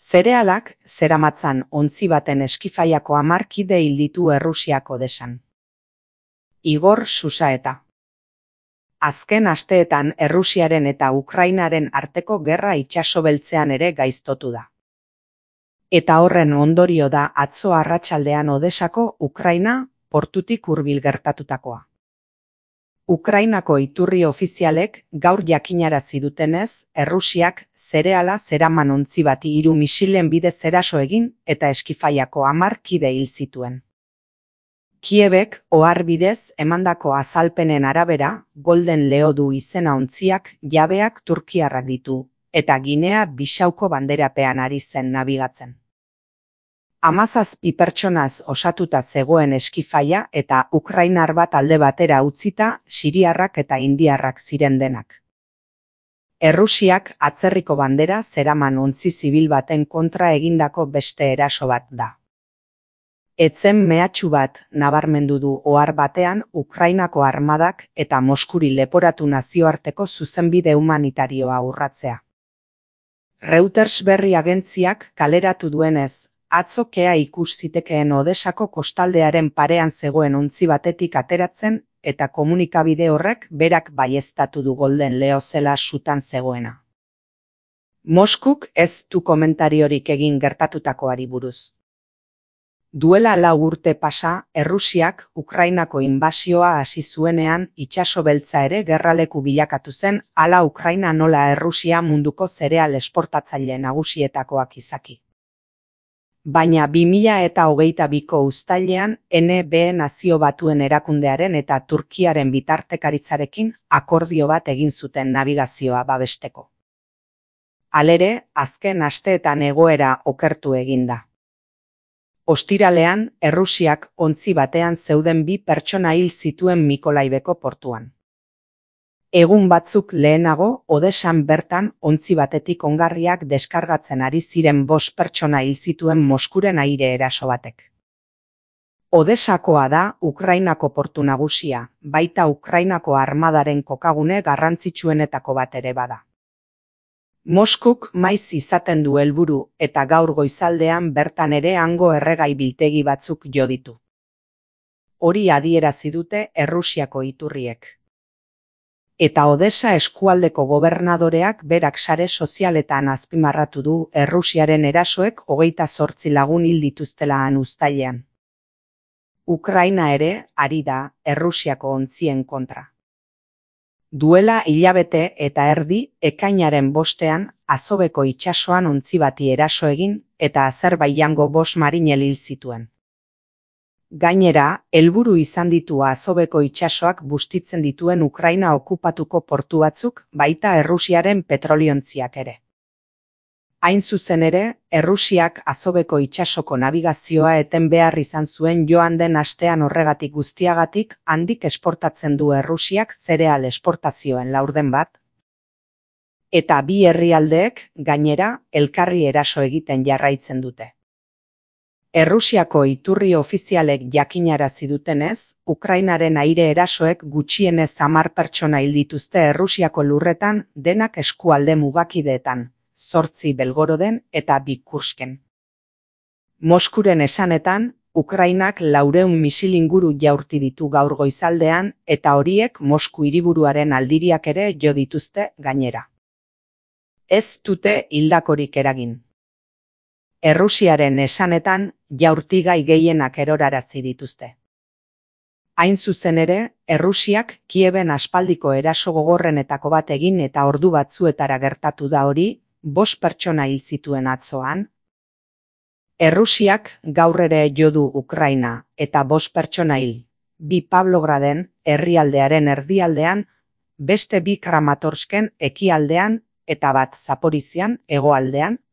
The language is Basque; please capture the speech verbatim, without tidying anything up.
Zerealak zeramatzan ontzi baten Eskifaiako hamar kide hil ditu Errusiak Odesan. Igor Susaeta. Azken asteetan Errusiaren eta Ukrainaren arteko gerra itsasobeltzean ere gaiztotu da. Eta horren ondorio da atzo arratsaldean Odesako Ukraina portutik hurbil gertatutakoa. Ukrainako iturri ofizialek gaur jakinarazi dutenez, Errusiak zereala zeraman ontzi bati hiru misilen bidez eraso egin eta Eskifaiako hamar kide hil zituen. Kiebek ohar bidez emandako azalpenen arabera, Golden Leo du izena ontziak jabeak turkiarrak ditu, eta Ginea Bisauko banderapean ari zen nabigatzen. Hamazazpi pertsonaz osatuta zegoen Eskifaia eta ukrainar bat alde batera utzita siriarrak eta indiarrak ziren denak. Errusiak atzerriko bandera zeraman ontzi zibil baten kontra egindako beste eraso bat da. Etzen mehatxu bat nabarmendu du ohar batean Ukrainako armadak eta Moskuri leporatu nazioarteko zuzenbide humanitarioa urratzea. Reuters berri agentziak kaleratu duenez, atzo kea ikus zitekeen Odesako kostaldearen parean zegoen ontzi batetik ateratzen eta komunikabide horrek berak baieztatu du Golden Leo zela sutan zegoena. Moskuk ez du komentariorik egin gertatutakoari buruz. Duela lau urte pasa, Errusiak Ukrainako inbasioa hasi zuenean itsaso beltza ere gerraleku bilakatu zen, hala Ukraina nola Errusia munduko zereal esportatzaile nagusietakoak izaki. Baina bi mila eta hogeita biko uztailean N B Nazio Batuen Erakundearen eta Turkiaren bitartekaritzarekin akordio bat egin zuten nabigazioa babesteko. Halere, azken asteetan egoera okertu egin da. Ostiralean, Errusiak ontzi batean zeuden bi pertsona hil zituen Mikolaibeko portuan. Egun batzuk lehenago, Odesan bertan ontzi batetik ongarriak deskargatzen ari ziren bost pertsona hil zituen Moskuren aire eraso batek. Odesakoa da Ukrainako portu nagusia, baita Ukrainako armadaren kokagune garrantzitsuenetako bat ere bada. Moskuk maiz izaten du helburu eta gaur goizaldean bertan ere hango erregai biltegi batzuk jo ditu. Hori adierazi dute Errusiako iturriek. Eta Odesa eskualdeko gobernadoreak berak sare sozialetan azpimarratu du Errusiaren erasoek hogeita zortzi lagun hil dituztela han uztailean. Ukraina ere ari da Errusiako ontzien kontra. Duela hilabete eta erdi ekainaren bostean Azoveko itsasoan ontzi bati eraso egin eta Azerbaijango bost marinel hil zituen. Gainera, helburu izan ditu Azoveko itsasoak bustitzen dituen Ukraina okupatuko portu batzuk, baita Errusiaren petroliontziak ere. Hain zuzen ere, Errusiak Azoveko itsasoko nabigazioa eten behar izan zuen joan den astean horregatik guztiagatik handik esportatzen du Errusiak zereal esportazioen laurden bat. Eta bi herrialdeek, gainera, elkarri eraso egiten jarraitzen dute. Errusiako iturri ofizialek jakinarazi dutenez, Ukrainaren aire erasoek gutxienez hamar pertsona hil dituzte Errusiako lurretan denak eskualde mugakideetan, zortzi Belgoroden eta bi Kursken. Moskuren esanetan, Ukrainak laurehun misil inguru jaurti ditu gaur goizaldean eta horiek Mosku hiriburuaren aldiriak ere jo dituzte gainera. Ez dute hildakorik eragin. Errusiaren esanetan, jaurtigai gehienak erorarazi dituzte. Hain zuzen ere, Errusiak Kieben aspaldiko eraso gogorrenetako bat egin eta ordu batzuetara gertatu da hori, bost pertsona hil zituen atzoan. Errusiak gaur ere jo du Ukraina eta bost pertsona hil, bi Pavlograden herrialdearen erdialdean, beste bi Kramatorsken ekialdean eta bat Zaporizian hegoaldean,